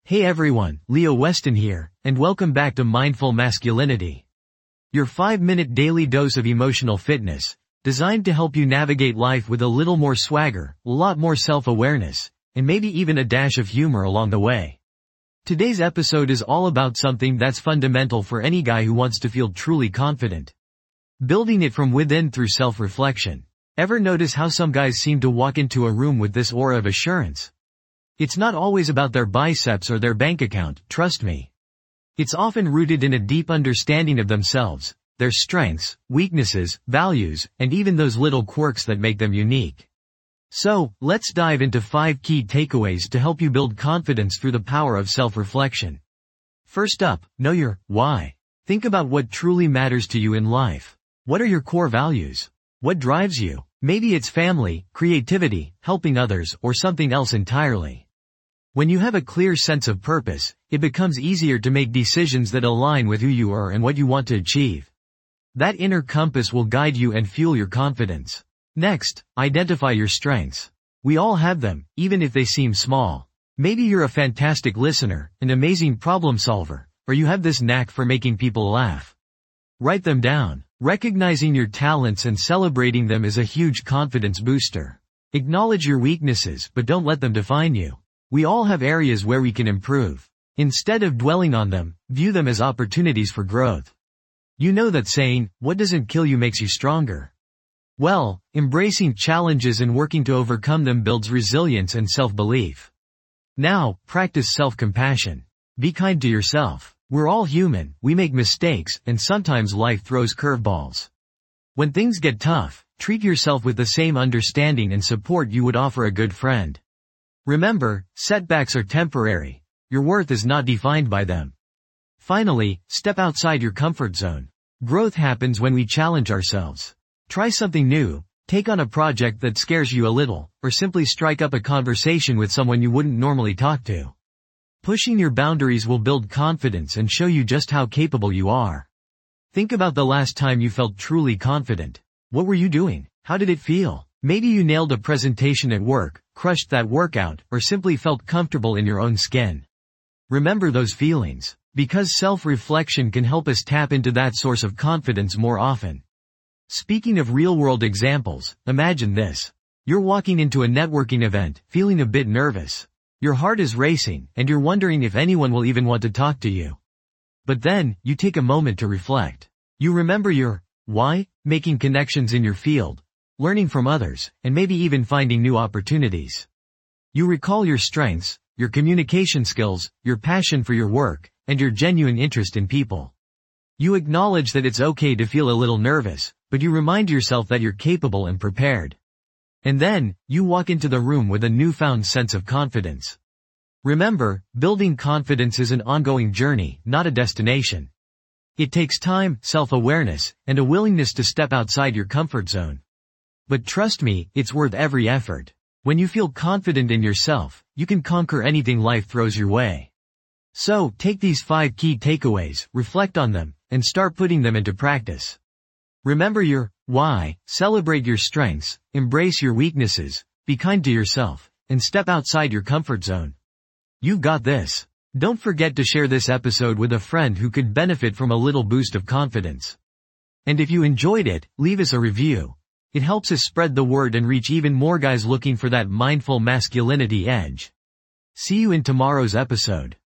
Hey everyone, Leo Weston here, and welcome back to Mindful Masculinity. Your 5-minute daily dose of emotional fitness, designed to help you navigate life with a little more swagger, a lot more self-awareness, and maybe even a dash of humor along the way. Today's episode is all about something that's fundamental for any guy who wants to feel truly confident. Building it from within through self-reflection. Ever notice how some guys seem to walk into a room with this aura of assurance? It's not always about their biceps or their bank account, trust me. It's often rooted in a deep understanding of themselves, their strengths, weaknesses, values, and even those little quirks that make them unique. So, let's dive into 5 key takeaways to help you build confidence through the power of self-reflection. First up, know your why. Think about what truly matters to you in life. What are your core values? What drives you? Maybe it's family, creativity, helping others, or something else entirely. When you have a clear sense of purpose, it becomes easier to make decisions that align with who you are and what you want to achieve. That inner compass will guide you and fuel your confidence. Next, identify your strengths. We all have them, even if they seem small. Maybe you're a fantastic listener, an amazing problem solver, or you have this knack for making people laugh. Write them down. Recognizing your talents and celebrating them is a huge confidence booster. Acknowledge your weaknesses, but don't let them define you. We all have areas where we can improve. Instead of dwelling on them, view them as opportunities for growth. You know that saying, what doesn't kill you makes you stronger. Well, embracing challenges and working to overcome them builds resilience and self-belief. Now, practice self-compassion. Be kind to yourself. We're all human, we make mistakes, and sometimes life throws curveballs. When things get tough, treat yourself with the same understanding and support you would offer a good friend. Remember, setbacks are temporary. Your worth is not defined by them. Finally, step outside your comfort zone. Growth happens when we challenge ourselves. Try something new, take on a project that scares you a little, or simply strike up a conversation with someone you wouldn't normally talk to. Pushing your boundaries will build confidence and show you just how capable you are. Think about the last time you felt truly confident. What were you doing? How did it feel? Maybe you nailed a presentation at work, crushed that workout, or simply felt comfortable in your own skin. Remember those feelings, because self-reflection can help us tap into that source of confidence more often. Speaking of real-world examples, imagine this. You're walking into a networking event, feeling a bit nervous. Your heart is racing, and you're wondering if anyone will even want to talk to you. But then, you take a moment to reflect. You remember your why, making connections in your field, learning from others, and maybe even finding new opportunities. You recall your strengths, your communication skills, your passion for your work, and your genuine interest in people. You acknowledge that it's okay to feel a little nervous, but you remind yourself that you're capable and prepared. And then, you walk into the room with a newfound sense of confidence. Remember, building confidence is an ongoing journey, not a destination. It takes time, self-awareness, and a willingness to step outside your comfort zone. But trust me, it's worth every effort. When you feel confident in yourself, you can conquer anything life throws your way. So, take these 5 key takeaways, reflect on them, and start putting them into practice. Remember your why, celebrate your strengths, embrace your weaknesses, be kind to yourself, and step outside your comfort zone. You've got this. Don't forget to share this episode with a friend who could benefit from a little boost of confidence. And if you enjoyed it, leave us a review. It helps us spread the word and reach even more guys looking for that mindful masculinity edge. See you in tomorrow's episode.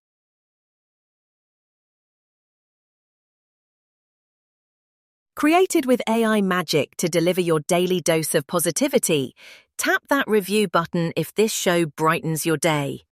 Created with AI magic to deliver your daily dose of positivity, tap that review button if this show brightens your day.